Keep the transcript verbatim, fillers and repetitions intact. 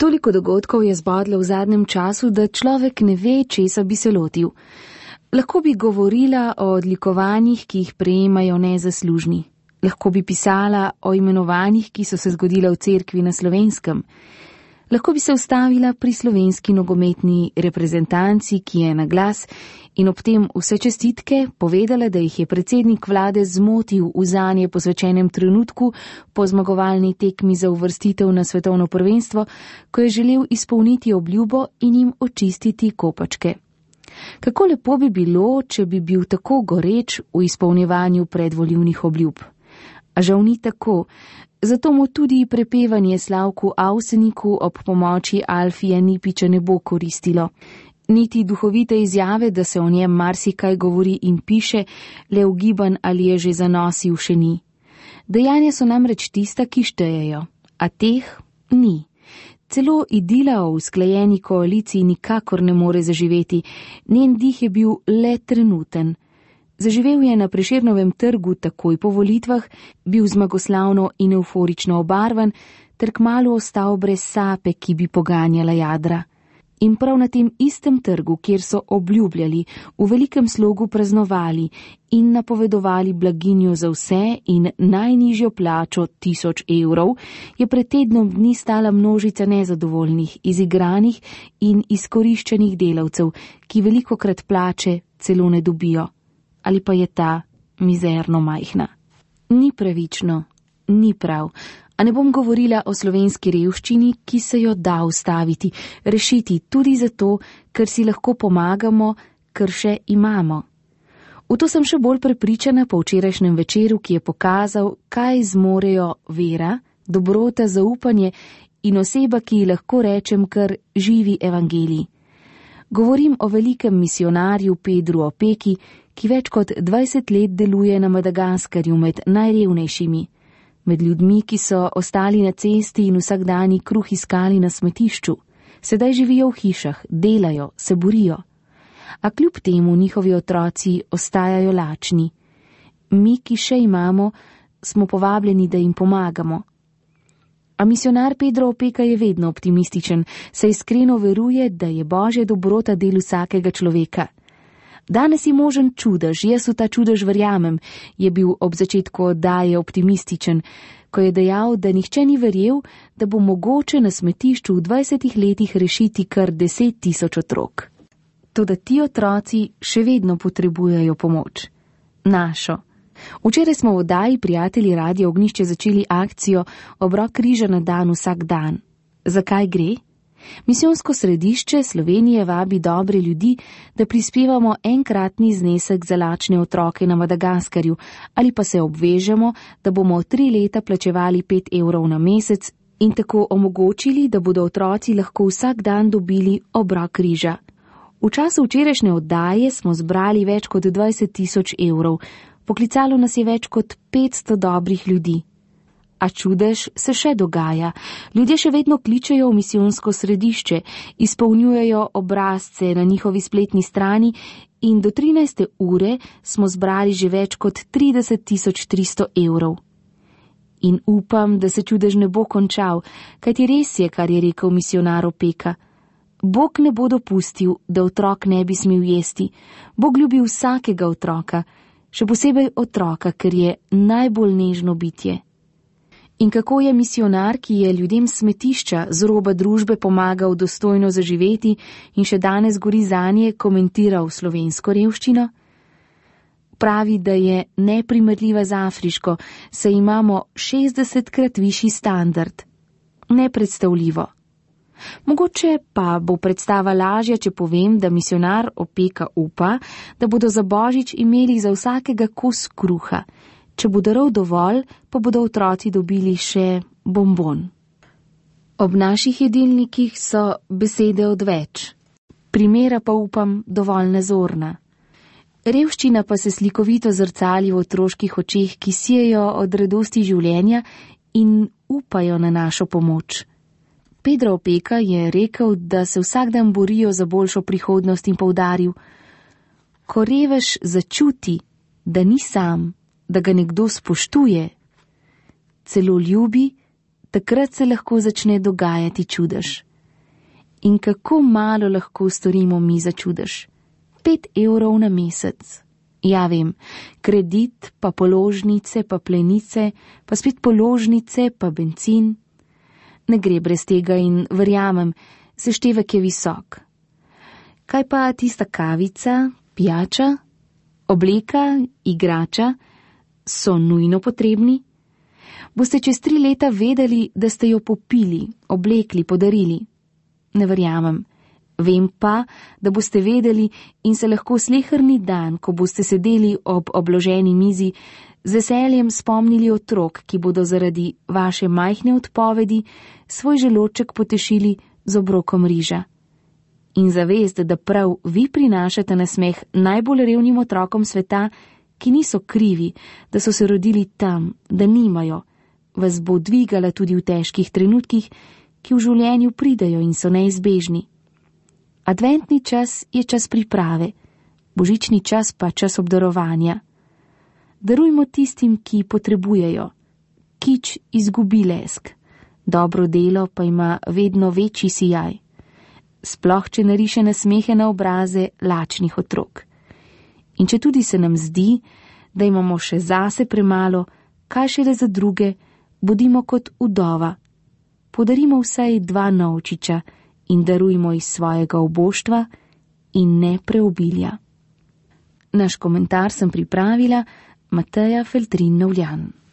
Toliko dogodkov je zbodlo v zadnjem času, da človek ne ve, česa bi se lotil. Lahko bi govorila o odlikovanjih, ki jih prejemajo nezaslužni. Lahko bi pisala o imenovanjih, ki so se zgodila v cerkvi na Slovenskem. Lahko bi se ustavila pri slovenski nogometni reprezentanci, ki je na glas, in ob tem vse čestitke povedala, da jih je predsednik vlade zmotil v zanje posvečenem trenutku po zmagovalni tekmi za uvrstitev na svetovno prvenstvo, ko je želel izpolniti obljubo in jim očistiti kopačke. Kako lepo bi bilo, če bi bil tako goreč v izpolnjevanju predvoljivnih obljub. A žal ni tako, zato mu tudi prepevanje Slavku Avseniku ob pomoči Alfija Nipiča ne bo koristilo. Niti duhovite izjave, da se o njem marsikaj govori in piše, le ugiban ali je že zanosil, še ni. Dejanja so namreč tista, ki štejejo, a teh ni. Celo idila o usklajeni koaliciji nikakor ne more zaživeti, njen dih je bil le trenuten. Zaživel je na Prešernovem trgu takoj po volitvah, bil zmagoslavno in euforično obarvan, ter kmalu ostal brez sape, ki bi poganjala jadra. In prav na tem istem trgu, kjer so obljubljali, v velikem slogu praznovali in napovedovali blaginjo za vse in najnižjo plačo tisoč evrov, je pred tednom dni stala množica nezadovoljnih, izigranih in izkoriščenih delavcev, ki velikokrat plače celo ne dobijo. Ali pa je ta mizerno majhna. Ni pravično, ni prav, a ne bom govorila o slovenski revščini, ki se jo da ustaviti, rešiti tudi zato, ker si lahko pomagamo, ker še imamo. V to sem še bolj prepričana po včerajšnjem večeru, ki je pokazal, kaj zmorejo vera, dobrota, zaupanje in oseba, ki ji lahko rečem kar živi evangelij. Govorim o velikem misionarju Pedru Opeki, ki več kot dvajset let deluje na Madagaskarju med najrevnejšimi, med ljudmi, ki so ostali na cesti in vsak dani kruh iskali na smetišču. Sedaj živijo v hišah, delajo, se borijo. A kljub temu njihovi otroci ostajajo lačni. Mi, ki še imamo, smo povabljeni, da jim pomagamo. A misionar Pedro Opeka je vedno optimističen, saj iskreno veruje, da je Božja dobrota del vsakega človeka. Danes je možen čudež, jaz v ta čudež verjamem, je bil ob začetku oddaje optimističen, ko je dejal, da nihče ni verjel, da bo mogoče na smetišču v dvajsetih letih rešiti kar deset tisoč otrok. Toda ti otroci še vedno potrebujejo pomoč. Našo. Včeraj smo v oddaji Prijatelji Radia Ognjišče začeli akcijo Obrok križa na dan vsak dan. Zakaj gre? Misijonsko središče Slovenije vabi dobre ljudi, da prispevamo enkratni znesek za lačne otroke na Madagaskarju ali pa se obvežemo, da bomo tri leta plačevali pet evrov na mesec in tako omogočili, da bodo otroci lahko vsak dan dobili obrok križa. V času včerajšnje oddaje smo zbrali več kot dvajset tisoč evrov, poklicalo nas je več kot petsto dobrih ljudi. A čudež se še dogaja. Ljudje še vedno kličejo v misijonsko središče, izpolnjujejo obrazce na njihovi spletni strani in do trinajste ure smo zbrali že več kot trideset tisoč tristo evrov. In upam, da se čudež ne bo končal, kajti res je, kar je rekel misionar Opeka. Bog ne bo dopustil, da otrok ne bi smel jesti. Bog ljubi vsakega otroka, še posebej otroka, ker je najbolj nežno bitje. In kako je misionar, ki je ljudem smetišča z roba družbe pomagal dostojno zaživeti in še danes gori zanje, komentiral slovensko revščino? Pravi, da je neprimerljiva z afriško, saj imamo šestdesetkrat višji standard. Nepredstavljivo. Mogoče pa bo predstava lažja, če povem, da misionar Opeka upa, da bodo za Božič imeli za vsakega kos kruha. Če bo darov dovolj, pa bodo otroci dobili še bonbon. Ob naših jedilnikih so besede odveč. Primera pa upam dovolj nazorna. Revščina pa se slikovito zrcali v otroških očeh, ki sijejo od radosti življenja in upajo na našo pomoč. Pedro Opeka je rekel, da se vsak dan borijo za boljšo prihodnost in poudaril: ko revež začuti, da ni sam, da ga nekdo spoštuje, celo ljubi, takrat se lahko začne dogajati čudež. In kako malo lahko storimo mi za čudež. Pet evrov na mesec. Ja, vem, kredit, pa položnice, pa plenice, pa spet položnice, pa bencin. Ne gre brez tega in verjamem, seštevek je visok. Kaj pa tista kavica, pijača, obleka, igrača, so nujno potrebni? Boste čez tri leta vedeli, da ste jo popili, oblekli, podarili? Ne verjamem. Vem pa, da boste vedeli in se lahko sleherni dan, ko boste sedeli ob obloženi mizi, z veseljem spomnili otrok, ki bodo zaradi vaše majhne odpovedi svoj želoček potešili z obrokom riža. In zavest, da prav vi prinašate nasmeh najbolj revnim otrokom sveta, ki niso krivi, da so se rodili tam, da nimajo, vas bo dvigala tudi v težkih trenutkih, ki v življenju pridejo in so neizbežni. Adventni čas je čas priprave, božični čas pa čas obdarovanja. Darujmo tistim, ki potrebujejo. Kič izgubi lesk, dobro delo pa ima vedno večji sijaj. Sploh, če nariše nasmehe na obraze lačnih otrok. In če tudi se nam zdi, da imamo še zase premalo, kaj šele za druge, bodimo kot udova. Podarimo vsaj dva novčiča in darujmo iz svojega oboštva in ne preobilja. Naš komentar sem pripravila Mateja Feltrin Novljan.